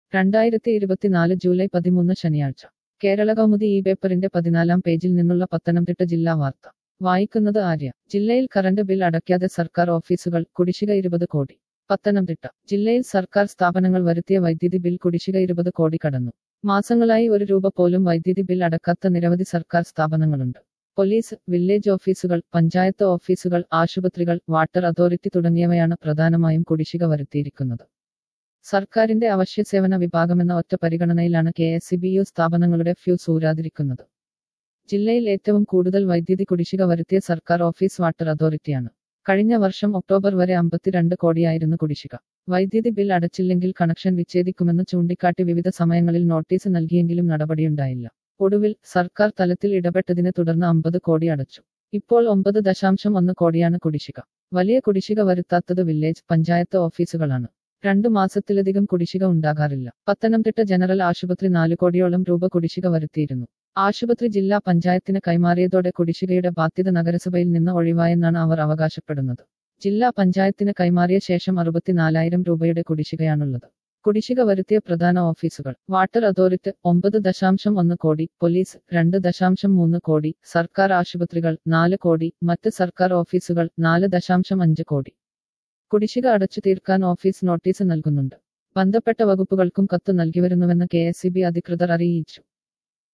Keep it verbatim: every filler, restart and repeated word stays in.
രണ്ടായിരത്തി ഇരുപത്തിനാല് ജൂലൈ പതിമൂന്ന് ശനിയാഴ്ച കേരള കൗമുദി ഈ പേപ്പറിന്റെ പതിനാലാം പേജിൽ നിന്നുള്ള പത്തനംതിട്ട ജില്ലാ വാർത്ത വായിക്കുന്നത് ആര്യ. ജില്ലയിൽ കറന്റ് ബിൽ അടയ്ക്കാതെ സർക്കാർ ഓഫീസുകൾ, കുടിശ്ശിക ഇരുപത് കോടി. പത്തനംതിട്ട ജില്ലയിൽ സർക്കാർ സ്ഥാപനങ്ങൾ വരുത്തിയ വൈദ്യുതി ബിൽ കുടിശ്ശിക ഇരുപത് കോടി കടന്നു. മാസങ്ങളായി ഒരു രൂപ പോലും വൈദ്യുതി ബിൽ അടക്കാത്ത നിരവധി സർക്കാർ സ്ഥാപനങ്ങളുണ്ട്. പോലീസ്, വില്ലേജ് ഓഫീസുകൾ, പഞ്ചായത്ത് ഓഫീസുകൾ, ആശുപത്രികൾ, വാട്ടർ അതോറിറ്റി തുടങ്ങിയവയാണ് പ്രധാനമായും കുടിശ്ശിക വരുത്തിയിരിക്കുന്നത്. സർക്കാരിന്റെ അവശ്യസേവന വിഭാഗമെന്ന ഒറ്റ പരിഗണനയിലാണ് കെ എസ് ഇ ബി യു സ്ഥാപനങ്ങളുടെ ഫ്യൂസ് ഊരാതിരിക്കുന്നത്. ജില്ലയിൽ ഏറ്റവും കൂടുതൽ വൈദ്യുതി കുടിശ്ശിക വരുത്തിയ സർക്കാർ ഓഫീസ് വാട്ടർ അതോറിറ്റിയാണ്. കഴിഞ്ഞ വർഷം ഒക്ടോബർ വരെ അമ്പത്തിരണ്ട് കോടിയായിരുന്നു കുടിശ്ശിക. വൈദ്യുതി ബിൽ അടച്ചില്ലെങ്കിൽ കണക്ഷൻ വിച്ഛേദിക്കുമെന്ന് ചൂണ്ടിക്കാട്ടി വിവിധ സമയങ്ങളിൽ നോട്ടീസ് നൽകിയെങ്കിലും നടപടിയുണ്ടായില്ല. ഒടുവിൽ സർക്കാർ തലത്തിൽ ഇടപെട്ടതിനെ തുടർന്ന് അമ്പത് കോടി അടച്ചു. ഇപ്പോൾ ഒമ്പത് ദശാംശം ഒന്ന് കോടിയാണ് കുടിശ്ശിക. വലിയ കുടിശ്ശിക വരുത്താത്തത് വില്ലേജ്, പഞ്ചായത്ത് ഓഫീസുകളാണ്. രണ്ടു മാസത്തിലധികം കുടിശ്ശിക ഉണ്ടാകാറില്ല. പത്തനംതിട്ട ജനറൽ ആശുപത്രി നാലു കോടിയോളം രൂപ കുടിശ്ശിക വരുത്തിയിരുന്നു. ആശുപത്രി ജില്ലാ പഞ്ചായത്തിന് കൈമാറിയതോടെ കുടിശ്ശികയുടെ ബാധ്യത നഗരസഭയിൽ നിന്ന് ഒഴിവായെന്നാണ് അവർ അവകാശപ്പെടുന്നത്. ജില്ലാ പഞ്ചായത്തിന് കൈമാറിയ ശേഷം അറുപത്തിനാലായിരം രൂപയുടെ കുടിശ്ശികയാണുള്ളത്. കുടിശ്ശിക വരുത്തിയ പ്രധാന ഓഫീസുകൾ: വാട്ടർ അതോറിറ്റി ഒമ്പത് ദശാംശം ഒന്ന് കോടി, പോലീസ് രണ്ട് ദശാംശം മൂന്ന് കോടി, സർക്കാർ ആശുപത്രികൾ നാല് കോടി, മറ്റ് സർക്കാർ ഓഫീസുകൾ നാല് ദശാംശം അഞ്ച് കോടി. കുടിശ്ശിക അടച്ചു തീർക്കാൻ ഓഫീസ് നോട്ടീസ് നൽകുന്നുണ്ട്. ബന്ധപ്പെട്ട വകുപ്പുകൾക്കും കത്ത് നൽകിവരുന്നുവെന്ന് കെ എസ് ഇ ബി അധികൃതർ അറിയിച്ചു.